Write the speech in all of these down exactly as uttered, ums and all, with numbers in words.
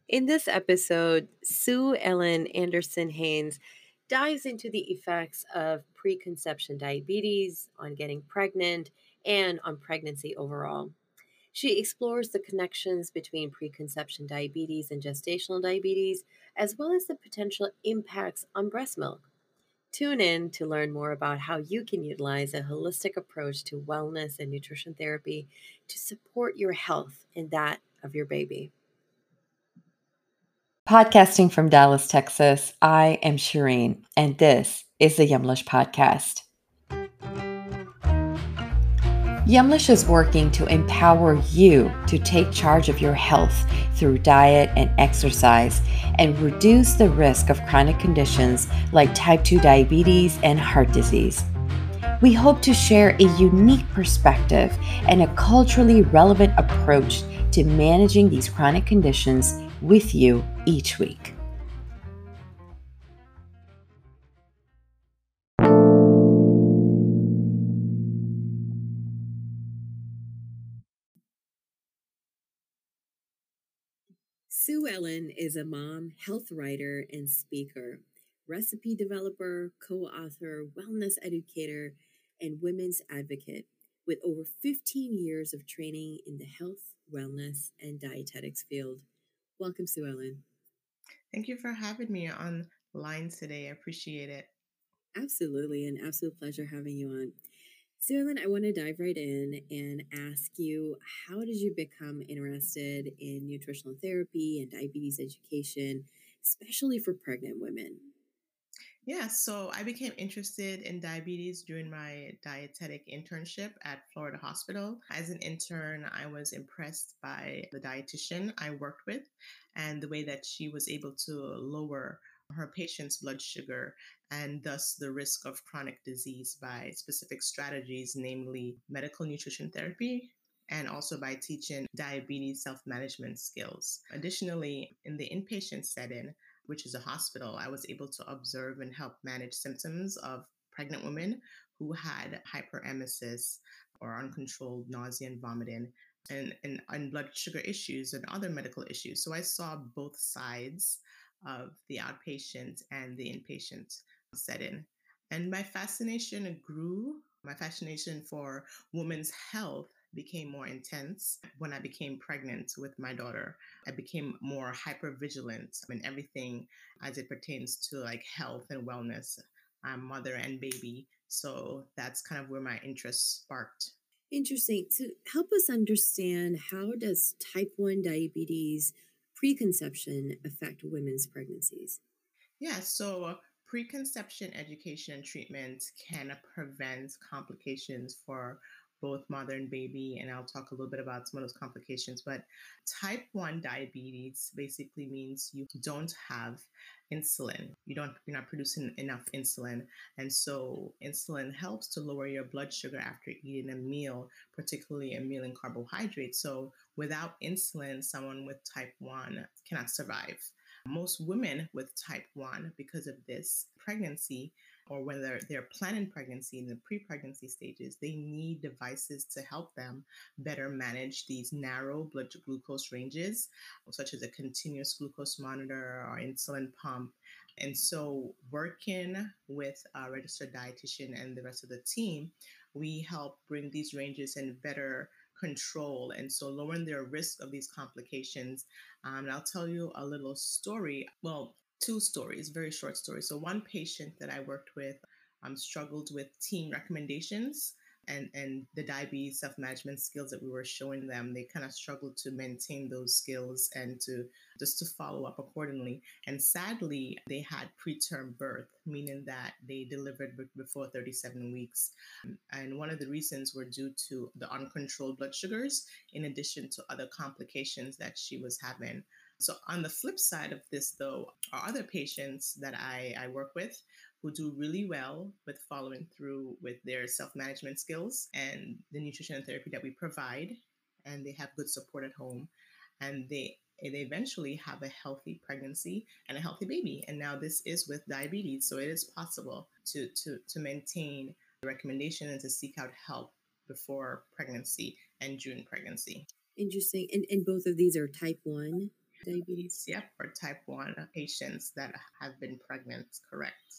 In this episode, Sue Ellen Anderson Haynes dives into the effects of preconception diabetes on getting pregnant and on pregnancy overall. She explores the connections between preconception diabetes and gestational diabetes, as well as the potential impacts on breast milk. Tune in to learn more about how you can utilize a holistic approach to wellness and nutrition therapy to support your health and that of your baby. Podcasting from Dallas, Texas, I am Shireen, and this is the Yumlish Podcast. Yumlish is working to empower you to take charge of your health through diet and exercise and reduce the risk of chronic conditions like type two diabetes and heart disease. We hope to share a unique perspective and a culturally relevant approach to managing these chronic conditions with you each week. Sue Ellen is a mom, health writer, and speaker, recipe developer, co author, wellness educator, and women's advocate with over fifteen years of training in the health, wellness, and dietetics field. Welcome, Sue Ellen. Thank you for having me on line today. I appreciate it. Absolutely, an absolute pleasure having you on. Sue Ellen, I want to dive right in and ask you, how did you become interested in nutritional therapy and diabetes education, especially for pregnant women? Yeah, so I became interested in diabetes during my dietetic internship at Florida Hospital. As an intern, I was impressed by the dietitian I worked with and the way that she was able to lower her patients' blood sugar and thus the risk of chronic disease by specific strategies, namely medical nutrition therapy. And also by teaching diabetes self management skills. Additionally, in the inpatient setting, which is a hospital, I was able to observe and help manage symptoms of pregnant women who had hyperemesis or uncontrolled nausea and vomiting and, and, and blood sugar issues and other medical issues. So I saw both sides of the outpatient and the inpatient setting. And my fascination grew, my fascination for women's health became more intense when I became pregnant with my daughter. I became more hyper vigilant in everything as it pertains to like health and wellness, um, mother and baby. So that's kind of where my interest sparked. Interesting. So help us understand, how does type one diabetes preconception affect women's pregnancies? Yeah, so preconception education and treatment can prevent complications for both mother and baby. And I'll talk a little bit about some of those complications. But type one diabetes basically means you don't have insulin. You don't, you're not producing enough insulin. And so insulin helps to lower your blood sugar after eating a meal, particularly a meal in carbohydrates. So without insulin, someone with type one cannot survive. Most women with type one, because of this pregnancy, or when they're, they're planning pregnancy in the pre-pregnancy stages, they need devices to help them better manage these narrow blood glucose ranges, such as a continuous glucose monitor or insulin pump. And so working with a registered dietitian and the rest of the team, we help bring these ranges in better control, and so lowering their risk of these complications. Um, and I'll tell you a little story. Well, two stories, very short stories. So one patient that I worked with um, struggled with team recommendations and, and the diabetes self-management skills that we were showing them. They kind of struggled to maintain those skills and to just to follow up accordingly. And sadly, they had preterm birth, meaning that they delivered before thirty-seven weeks. And one of the reasons were due to the uncontrolled blood sugars, in addition to other complications that she was having. So, on the flip side of this, though, are other patients that I, I work with who do really well with following through with their self management skills and the nutrition and therapy that we provide. And they have good support at home. And they they eventually have a healthy pregnancy and a healthy baby. And now this is with diabetes. So it is possible to to to maintain the recommendation and to seek out help before pregnancy and during pregnancy. Interesting. And, and both of these are type one? diabetes? Yep, for type one patients that have been pregnant, correct.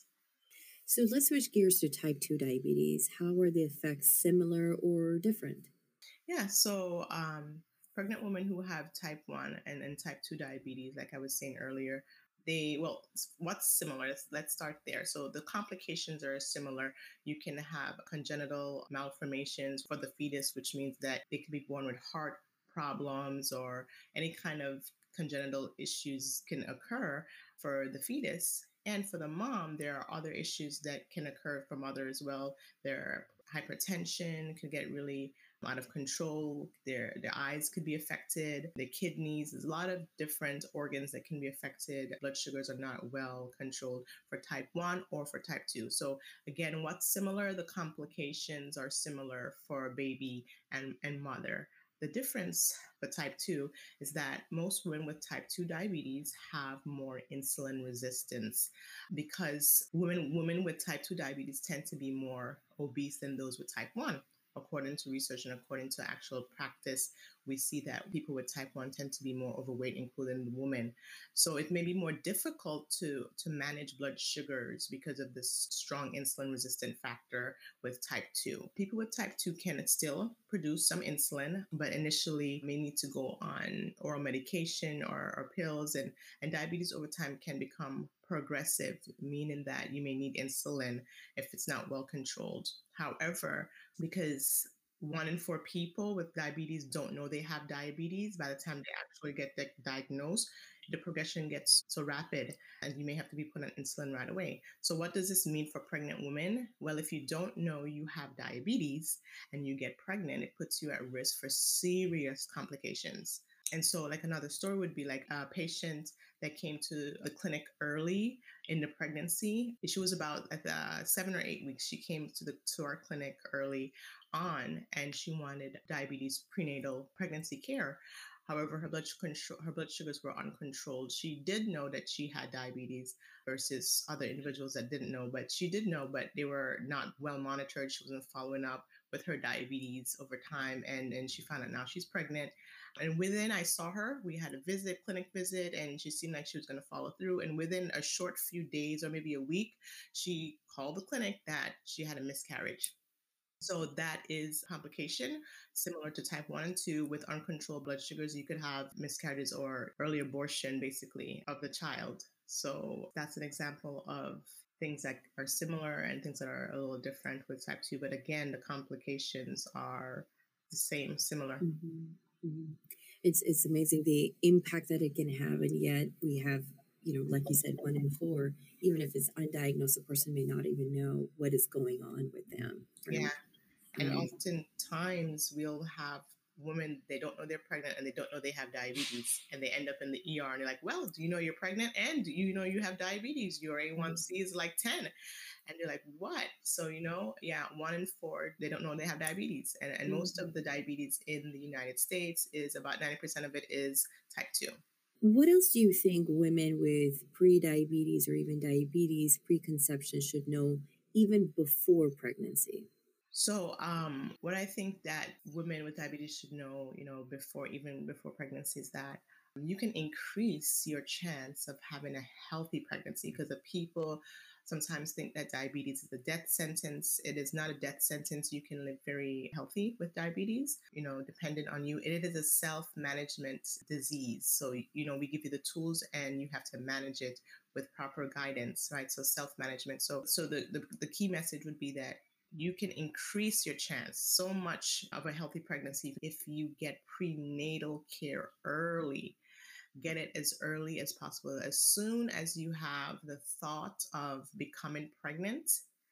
So let's switch gears to type two diabetes. How are the effects similar or different? Yeah, so um, pregnant women who have type one and, and type two diabetes, like I was saying earlier, they, well, s- what's similar? Let's, let's start there. So the complications are similar. You can have congenital malformations for the fetus, which means that they could be born with heart problems or any kind of congenital issues can occur for the fetus. And for the mom, there are other issues that can occur for mother as well. Their hypertension can get really out of control. Their their eyes could be affected. The kidneys. There's a lot of different organs that can be affected. Blood sugars are not well controlled for type one or for type two. So again, what's similar? The complications are similar for baby and, and mother. The difference for type two is that most women with type two diabetes have more insulin resistance because women women with type two diabetes tend to be more obese than those with type one. According to research and according to actual practice, we see that people with type one tend to be more overweight, including women. So it may be more difficult to, to manage blood sugars because of this strong insulin resistant factor with type two. People with type two can still produce some insulin, but initially may need to go on oral medication or, or pills. And, and diabetes over time can become progressive, meaning that you may need insulin if it's not well controlled. However, because one in four people with diabetes don't know they have diabetes by the time they actually get di- diagnosed, the progression gets so rapid and you may have to be put on insulin right away. So what does this mean for pregnant women? Well, if you don't know you have diabetes and you get pregnant, it puts you at risk for serious complications. And so, like another story would be like a patient that came to the clinic early in the pregnancy. She was about at the seven or eight weeks. She came to the to our clinic early on, and she wanted diabetes prenatal pregnancy care. However, her blood control, her blood sugars were uncontrolled. She did know that she had diabetes versus other individuals that didn't know, but she did know, but they were not well monitored. She wasn't following up with her diabetes over time, and and she found out now she's pregnant. And within, I saw her. We had a visit, clinic visit, and she seemed like she was going to follow through. And within a short few days or maybe a week, she called the clinic that she had a miscarriage. So that is complication similar to type one and two with uncontrolled blood sugars. You could have miscarriages or early abortion basically of the child. So that's an example of things that are similar and things that are a little different with type two. But again, the complications are the same, similar. Mhm, mhm. It's it's amazing the impact that it can have, and yet we have, you know, like you said, one in four, even if it's undiagnosed, a person may not even know what is going on with them, Yeah. right? And Um, oftentimes we'll have women, they don't know they're pregnant and they don't know they have diabetes. And they end up in the E R and they're like, well, do you know you're pregnant? And do you know you have diabetes? Your A one C is like ten. And they're like, what? So, you know, yeah, one in four, they don't know they have diabetes. And, and most of mhm. the diabetes in the United States is about ninety percent of it is type two. What else do you think women with pre-diabetes or even diabetes preconception should know even before pregnancy? So, um, what I think that women with diabetes should know, you know, before even before pregnancy is that you can increase your chance of having a healthy pregnancy because the people sometimes think that diabetes is a death sentence. It is not a death sentence. You can live very healthy with diabetes, you know, dependent on you. It is a self management disease. So, you know, we give you the tools and you have to manage it with proper guidance, right? So, self management. So, so the, the, the key message would be that you can increase your chance so much of a healthy pregnancy if you get prenatal care early. Get it as early as possible. As soon as you have the thought of becoming pregnant,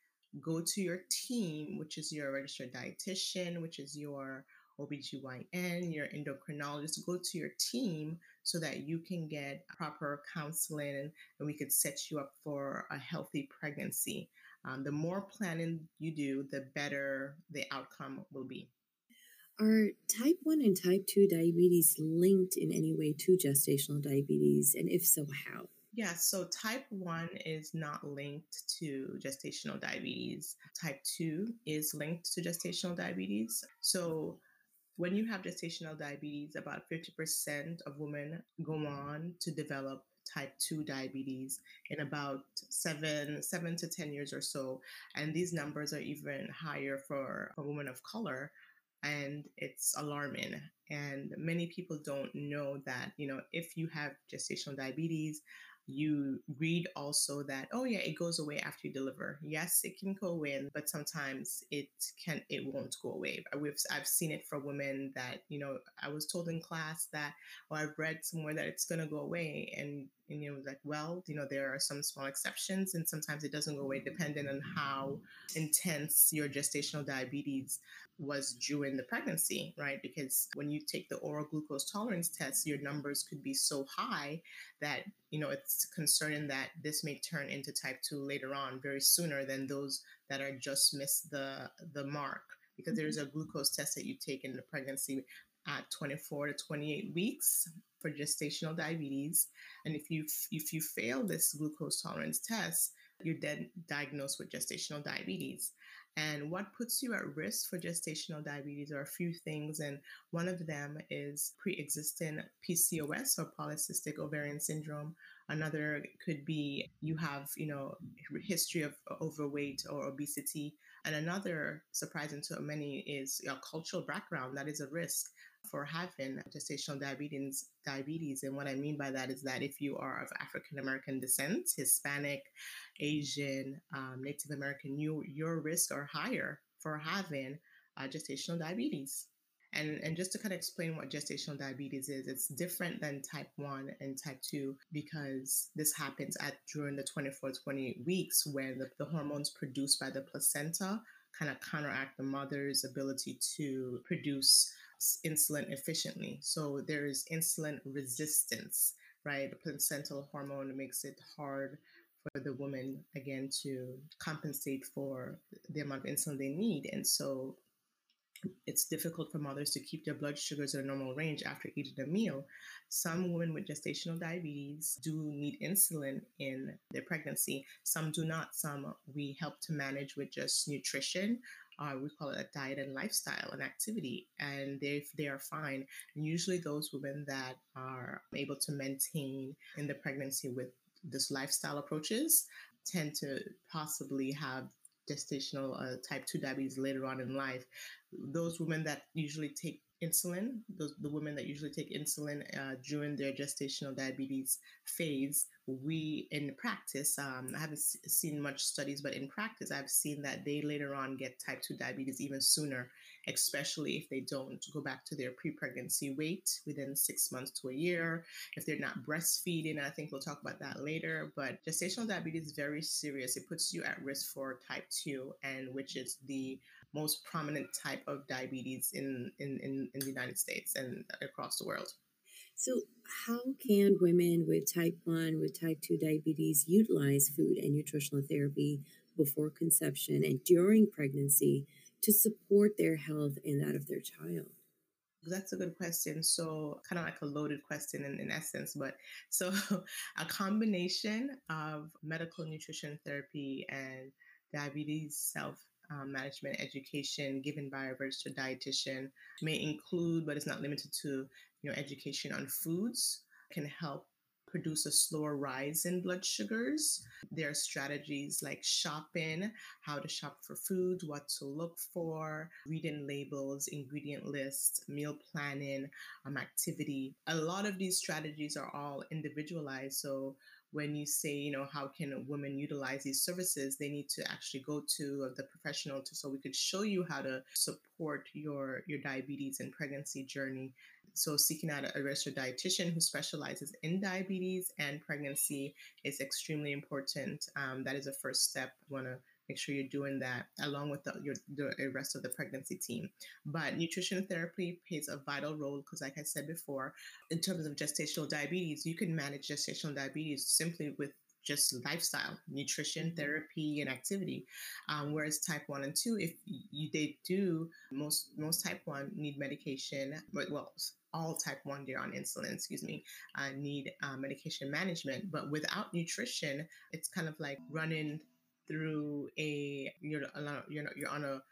go to your team, which is your registered dietitian, which is your O B G Y N, your endocrinologist. Go to your team so that you can get proper counseling and, and we could set you up for a healthy pregnancy. Um, the more planning you do, the better the outcome will be. Are type one and type two diabetes linked in any way to gestational diabetes? And if so, how? Yeah, so type one is not linked to gestational diabetes. Type two is linked to gestational diabetes. So When you have gestational diabetes, about fifty percent of women go on to develop type two diabetes in about seven, seven to ten years or so. And these numbers are even higher for, for women of color. And it's alarming. And many people don't know that, you know, if you have gestational diabetes, you read also that, oh yeah, it goes away after you deliver. Yes, it can go away, but sometimes it can, it won't go away. We've, I've seen it for women that, you know, I was told in class that, or I've read somewhere that it's going to go away. And, and you know, like, well, you know, there are some small exceptions and sometimes it doesn't go away depending on how intense your gestational diabetes was during the pregnancy, right? Because when you take the oral glucose tolerance test, your numbers could be so high that, you know, it's concerning that this may turn into type two later on, very sooner than those that are just missed the the mark. Because there's a glucose test that you take in the pregnancy at twenty-four to twenty-eight weeks for gestational diabetes, and if you if you fail this glucose tolerance test, you're then diagnosed with gestational diabetes. And what puts you at risk for gestational diabetes are a few things, and one of them is pre-existing P C O S or polycystic ovarian syndrome. Another could be you have, you know, history of overweight or obesity. And another, surprising to many, is a cultural background that is a risk for having gestational diabetes. Diabetes, and what I mean by that is that if you are of African American descent, Hispanic, Asian, um, Native American, you, your risks are higher for having uh, gestational diabetes. And, and just to kind of explain what gestational diabetes is, it's different than type one and type two because this happens at during the twenty-four, twenty-eight weeks when the, the hormones produced by the placenta kind of counteract the mother's ability to produce insulin efficiently. So there is insulin resistance, right? The placental hormone makes it hard for the woman again to compensate for the amount of insulin they need. And so it's difficult for mothers to keep their blood sugars in a normal range after eating a meal. Some women with gestational diabetes do need insulin in their pregnancy. Some do not. Some we help to manage with just nutrition. Uh, we call it a diet and lifestyle and activity, and they they are fine. And usually, those women that are able to maintain in the pregnancy with this lifestyle approaches tend to possibly have gestational uh, type two diabetes later on in life. Those women that usually take insulin, those the women that usually take insulin uh, during their gestational diabetes phase, we in practice, um, I haven't s- seen much studies, but in practice, I've seen that they later on get type two diabetes even sooner, especially if they don't go back to their pre-pregnancy weight within six months to a year, if they're not breastfeeding. I think we'll talk about that later. But gestational diabetes is very serious. It puts you at risk for type two, and which is the most prominent type of diabetes in, in, in, in the United States and across the world. So, how can women with type one, with type two diabetes utilize food and nutritional therapy before conception and during pregnancy to support their health and that of their child? That's a good question. So, kind of like a loaded question in, in essence, but so a combination of medical nutrition therapy and diabetes self um, management education given by a registered dietitian may include, but it's not limited to, you know, education on foods can help produce a slower rise in blood sugars. There are strategies like shopping, how to shop for foods, what to look for, reading labels, ingredient lists, meal planning, um, activity. A lot of these strategies are all individualized. So when you say, you know, how can women utilize these services, they need to actually go to the professional to, so we could show you how to support your your diabetes and pregnancy journey. So seeking out a registered dietitian who specializes in diabetes and pregnancy is extremely important. Um, that is a first step. You want to make sure you're doing that along with the, your, the rest of the pregnancy team. But nutrition therapy plays a vital role because, like I said before, in terms of gestational diabetes, you can manage gestational diabetes simply with just lifestyle, nutrition, therapy, and activity. Um, whereas type one and two, if you, they do, most most type one need medication. Well, all type one, they're on insulin, excuse me, uh, need uh, medication management. But without nutrition, it's kind of like running through a you're you're you're on a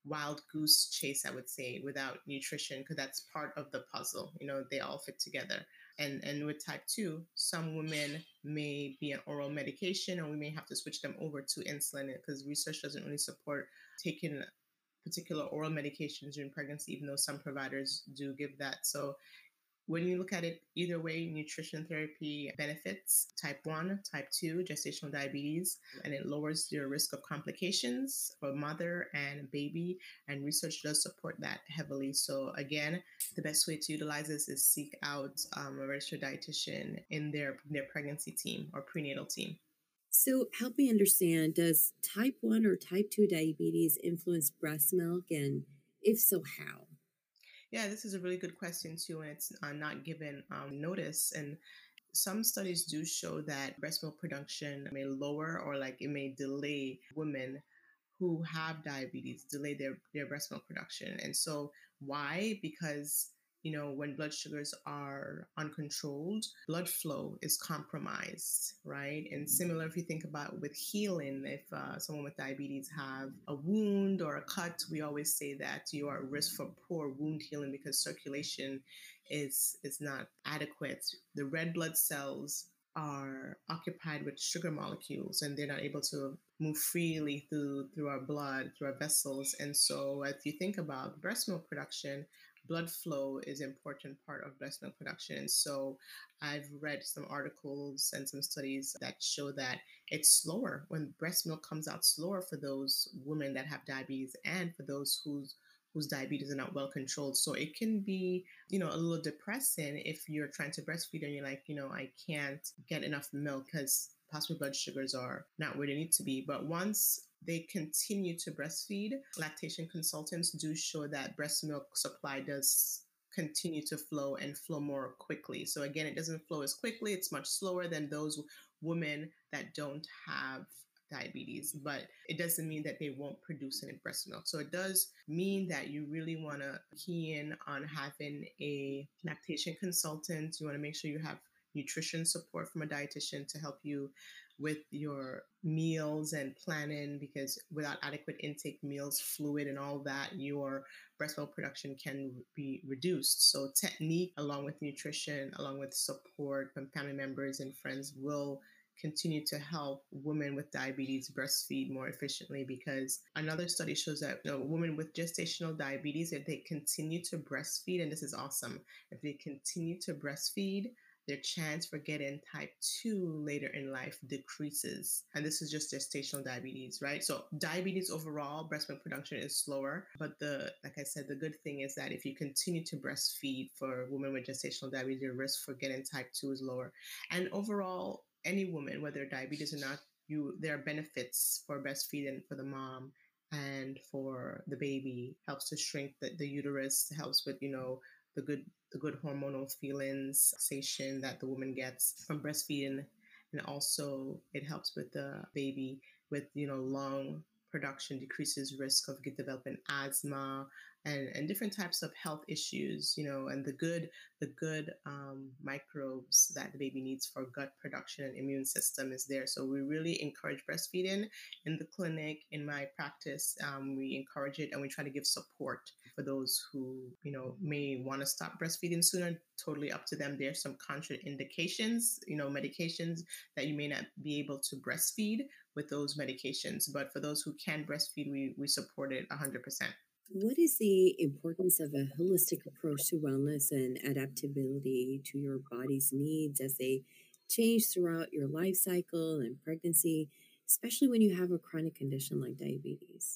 wild goose chase, I would say, without nutrition, because that's part of the puzzle. You know, they all fit together. And and with type two, some women may be on oral medication, and we may have to switch them over to insulin because research doesn't really support taking particular oral medications during pregnancy, even though some providers do give that. So when you look at it either way, nutrition therapy benefits type one, type two, gestational diabetes, and it lowers your risk of complications for mother and baby. And research does support that heavily. So, again, the best way to utilize this is seek out um, a registered dietitian in their, their pregnancy team or prenatal team. So, help me understand, does type one or type two diabetes influence breast milk? And if so, how? Yeah, this is a really good question too, and it's uh, not given um, notice. And some studies do show that breast milk production may lower or like it may delay women who have diabetes, delay their, their breast milk production. And so why? Because, you know, when blood sugars are uncontrolled, blood flow is compromised, right? And similar, if you think about with healing, if uh, someone with diabetes have a wound or a cut, we always say that you are at risk for poor wound healing because circulation is is not adequate. The red blood cells are occupied with sugar molecules and they're not able to move freely through through our blood, through our vessels. And so if you think about breast milk production, blood flow is an important part of breast milk production. And so I've read some articles and some studies that show that it's slower when breast milk comes out slower for those women that have diabetes and for those whose whose diabetes are not well controlled. So it can be, you know, a little depressing if you're trying to breastfeed and you're like, you know, I can't get enough milk because possibly blood sugars are not where they need to be. But once they continue to breastfeed, lactation consultants do show that breast milk supply does continue to flow and flow more quickly. So again, it doesn't flow as quickly. It's much slower than those women that don't have diabetes, but it doesn't mean that they won't produce any breast milk. So it does mean that you really want to key in on having a lactation consultant. You want to make sure you have nutrition support from a dietitian to help you with your meals and planning, because without adequate intake, meals, fluid, and all that, your breast milk production can be reduced. So technique, along with nutrition, along with support from family members and friends, will continue to help women with diabetes breastfeed more efficiently, because another study shows that, you know, women with gestational diabetes, if they continue to breastfeed, and this is awesome, if they continue to breastfeed, their chance for getting type two later in life decreases. And this is just gestational diabetes, right? So diabetes overall, breast milk production is slower. But the, like I said, the good thing is that if you continue to breastfeed for women with gestational diabetes, your risk for getting type two is lower. And overall, any woman, whether diabetes or not, you there are benefits for breastfeeding for the mom and for the baby. Helps to shrink the, the uterus, helps with, you know, the good the good hormonal feelings, sensation that the woman gets from breastfeeding. And also it helps with the baby with, you know, lung production, decreases risk of developing asthma and, and different types of health issues, you know, and the good the good um, microbes that the baby needs for gut production and immune system is there. So we really encourage breastfeeding in the clinic. In my practice, um, we encourage it and we try to give support for those who, you know, may want to stop breastfeeding sooner. Totally up to them. There's some contraindications, you know, medications that you may not be able to breastfeed with those medications. But for those who can breastfeed, we, we support it one hundred percent. What is the importance of a holistic approach to wellness and adaptability to your body's needs as they change throughout your life cycle and pregnancy, especially when you have a chronic condition like diabetes?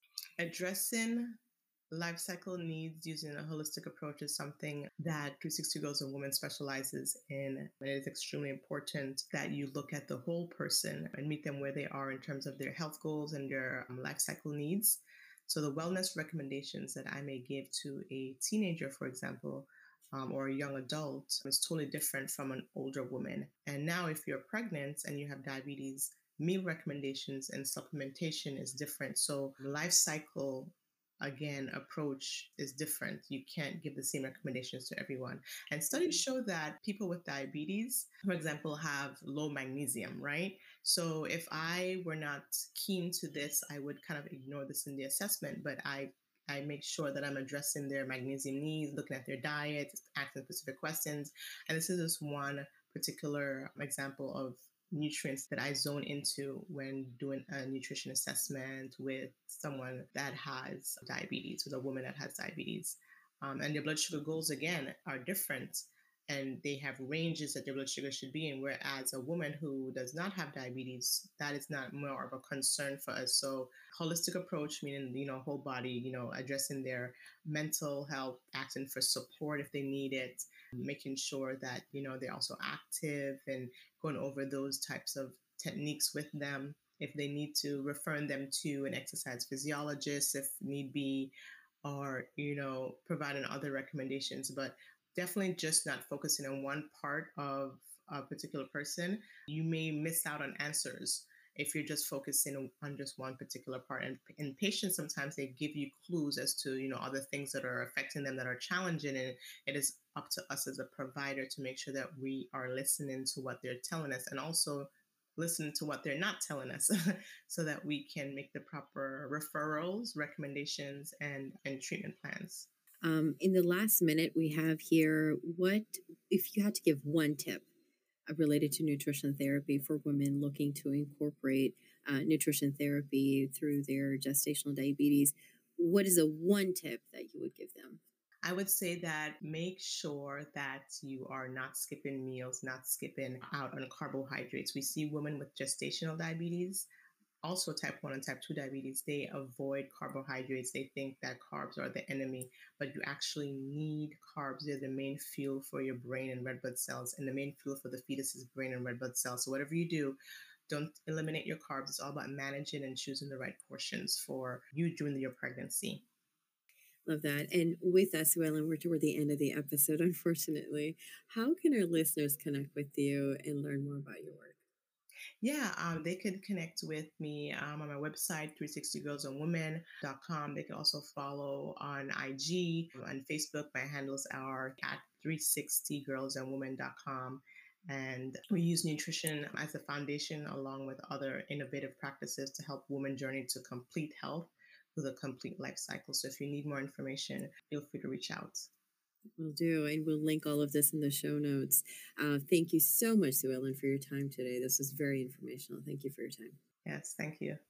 Addressing life cycle needs using a holistic approach is something that three sixty Girls and Women specializes in. And it is extremely important that you look at the whole person and meet them where they are in terms of their health goals and their um, life cycle needs. So the wellness recommendations that I may give to a teenager, for example, um, or a young adult is totally different from an older woman. And now if you're pregnant and you have diabetes, meal recommendations and supplementation is different. So life cycle again, approach is different. You can't give the same recommendations to everyone. And studies show that people with diabetes, for example, have low magnesium, right? So if I were not keen to this, I would kind of ignore this in the assessment, but I I make sure that I'm addressing their magnesium needs, looking at their diet, asking specific questions. And this is just one particular example of nutrients that I zone into when doing a nutrition assessment with someone that has diabetes, with a woman that has diabetes. Um, and their blood sugar goals, again, are different, and they have ranges that their blood sugar should be in. Whereas a woman who does not have diabetes, that is not more of a concern for us. So, holistic approach, meaning, you know, whole body, you know, addressing their mental health, asking for support if they need it, making sure that, you know, they're also active, and going over those types of techniques with them. If they need to, referring them to an exercise physiologist if need be, or, you know, providing other recommendations. But definitely just not focusing on one part of a particular person. You may miss out on answers if you're just focusing on just one particular part. And in patients, sometimes they give you clues as to, you know, other things that are affecting them that are challenging. And it is up to us as a provider to make sure that we are listening to what they're telling us, and also listening to what they're not telling us so that we can make the proper referrals, recommendations, and, and treatment plans. Um, in the last minute we have here, what if you had to give one tip uh, related to nutrition therapy for women looking to incorporate uh, nutrition therapy through their gestational diabetes? What is a one tip that you would give them? I would say that make sure that you are not skipping meals, not skipping out on carbohydrates. We see women with gestational diabetes, also type one and type two diabetes, they avoid carbohydrates. They think that carbs are the enemy, but you actually need carbs. They're the main fuel for your brain and red blood cells, and the main fuel for the fetus is brain and red blood cells. So whatever you do, don't eliminate your carbs. It's all about managing and choosing the right portions for you during your pregnancy. Love that. And with us, Sue Ellen, we're toward the end of the episode, unfortunately. How can our listeners connect with you and learn more about your work? Yeah, um, they could connect with me um, on my website, three sixty girls and women dot com. They can also follow on I G and Facebook. My handles are at three sixty girls and women dot com. And we use nutrition as a foundation along with other innovative practices to help women journey to complete health with a complete life cycle. So if you need more information, feel free to reach out. Will do. And we'll link all of this in the show notes. Uh, thank you so much, Sue Ellen, for your time today. This was very informational. Thank you for your time. Yes, thank you.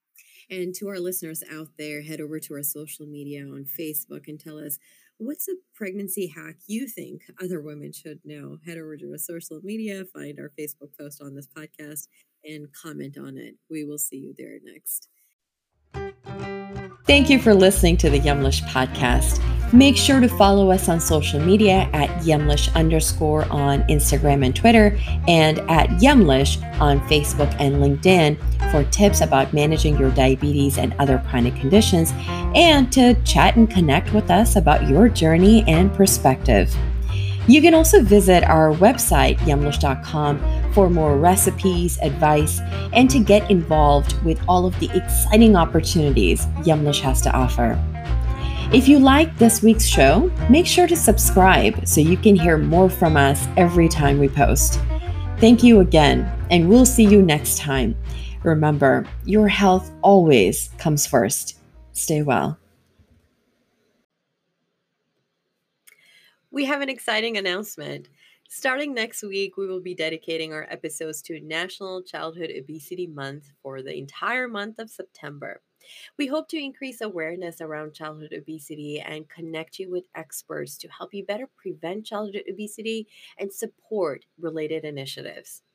And to our listeners out there, head over to our social media on Facebook and tell us what's a pregnancy hack you think other women should know. Head over to our social media, find our Facebook post on this podcast, and comment on it. We will see you there next. Thank you for listening to the Yumlish podcast. Make sure to follow us on social media at Yumlish underscore on Instagram and Twitter, and at Yumlish on Facebook and LinkedIn for tips about managing your diabetes and other chronic conditions, and to chat and connect with us about your journey and perspective. You can also visit our website, yumlish dot com, for more recipes, advice, and to get involved with all of the exciting opportunities Yumlish has to offer. If you like this week's show, make sure to subscribe so you can hear more from us every time we post. Thank you again, and we'll see you next time. Remember, your health always comes first. Stay well. We have an exciting announcement. Starting next week, we will be dedicating our episodes to National Childhood Obesity Month for the entire month of September. We hope to increase awareness around childhood obesity and connect you with experts to help you better prevent childhood obesity and support related initiatives.